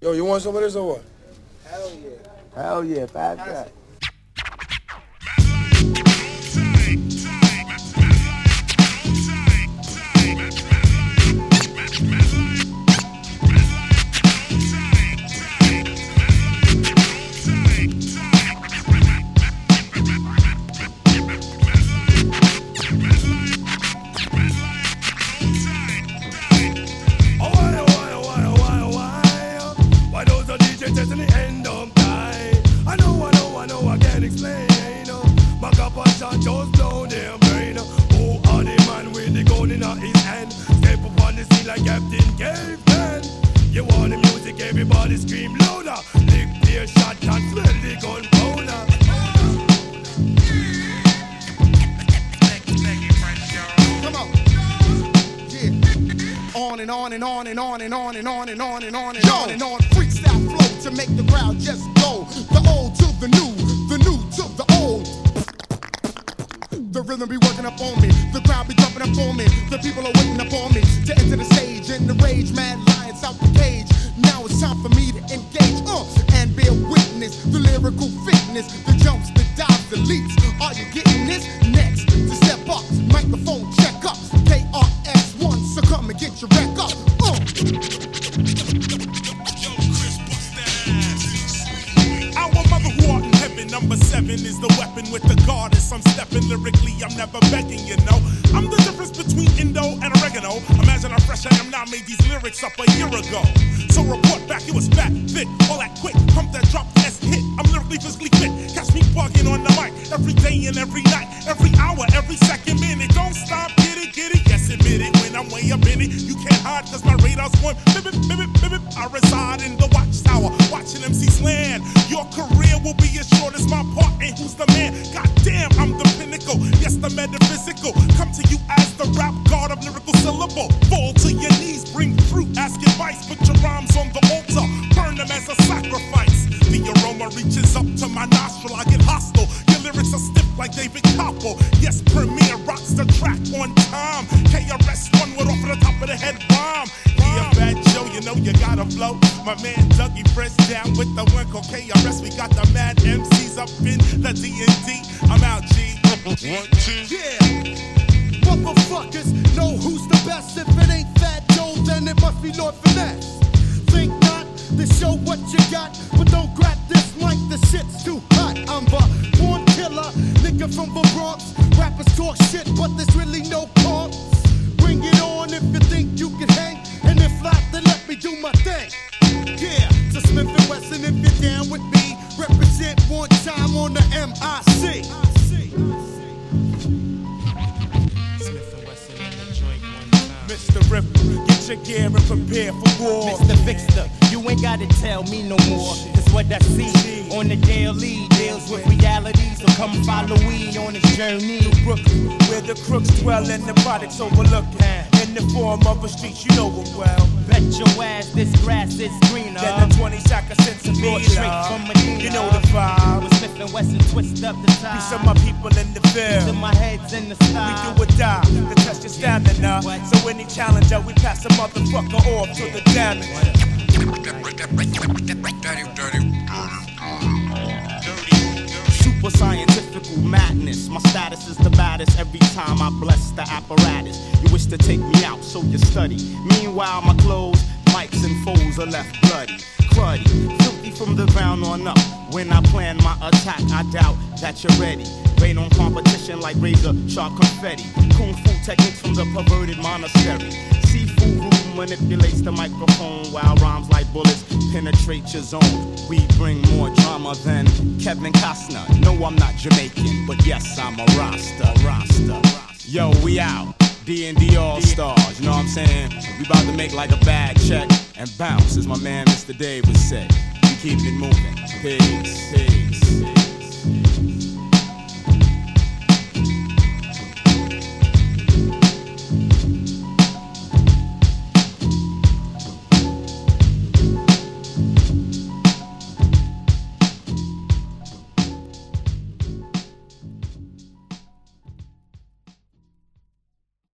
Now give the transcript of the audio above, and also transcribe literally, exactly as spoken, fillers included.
Yo, you want some of this or what? Hell yeah. Hell yeah, five shots. On and on and on and on and on and on and on and on and on and on. Freestyle flow to make the crowd just go. The old to the new, the new to the old. The rhythm be working up on me, the crowd be jumping up on me. The people are waiting up on me to enter the stage. In the rage, mad lions out the cage. Now it's time for me to engage uh, and bear witness. The lyrical fitness, the jumps, the dives, the leaps. Are you getting this? Next to step up, microphone check up. K R S One, so come and get your rack up. Uh. Our mother who art in heaven, number seven is the weapon with the goddess. I'm stepping lyrically, I'm never begging, you know. I'm the difference between Indo and oregano. Imagine how fresh I am now, made these lyrics up a year ago. So report back, it was fat, fit, all that quick. Pump that drop, S hit. I'm lyrically physically fit. Catch me bugging on the mic every day and every night, every hour, every second minute. Don't stop, get it, get it. Yes, admit it. When I'm way up in it, you can't hide, cause my radar's going bip, bip, bip, bip, bip. I reside in the watchtower, watching M Cs land. Your career will be as short as my part, and who's the man? Goddamn, I'm the pinnacle. Yes, the metaphysical. Come to you as the rap god of lyrical syllable. Fall to your knees, bring fruit, ask advice. Put your rhymes on the altar, burn them as a sacrifice. The aroma reaches up to my nostril, I get hostile. Your lyrics are stiff like David Coppo. Yes, Premier rocks the track on time. K R S One would off the top of the head bomb. Yeah, Fat Joe, you know you gotta flow. My man Dougie Fresh down with the one called K R S. We got the mad M Cs up in the D and D. I'm out, G. One, two. Yeah. Motherfuckers know who's the best. If it ain't Fat Joe, then it must be Lord Finesse. Think not to show what you got, but don't grab this mic, the shit's too hot. I'm the born killer, nigga from the Bronx. Rappers talk shit, but there's really no pumps. Bring it on if you think you can hang, and if not, then let me do my thing. Yeah, so Smith and Wesson, if you're down with me, represent one time on the M I C. Mister Ripper, get your gear and prepare for war. Mister Fixter, you ain't gotta tell me no more. Cause what I see on the daily deals with reality. So come follow me on this journey. New Brooklyn, where the crooks dwell and the products overlooked. In the form of a street, you know them well. Bet your ass this grass is greener than the twenty sack of sense of straight from Medina. You know the vibe. With Smith and Wesson twist up the time. Piece of my people in the field. Piece of my heads in the sky. We do or die to test your stamina. So any challenger, we pass a motherfucker off to the damage. Super scientific madness. My status is the baddest every time I bless the apparatus. You wish to take me out, so you study. Meanwhile, my clothes, mics, and foes are left bloody. Cruddy, filthy from the ground on up. When I plan my attack, I doubt that you're ready. Rain on competition like razor sharp confetti. Kung fu techniques from the perverted monastery. Seafood room manipulates the microphone while rhymes like bullets penetrate your zone. We bring more drama than Kevin Costner. No, I'm not Jamaican, but yes, I'm a Rasta. Rasta. Yo, we out. D and D All-Stars, you know what I'm saying? We about to make like a bad check and bounce, as my man Mister Dave would say. We keep it moving. Peace, peace, peace.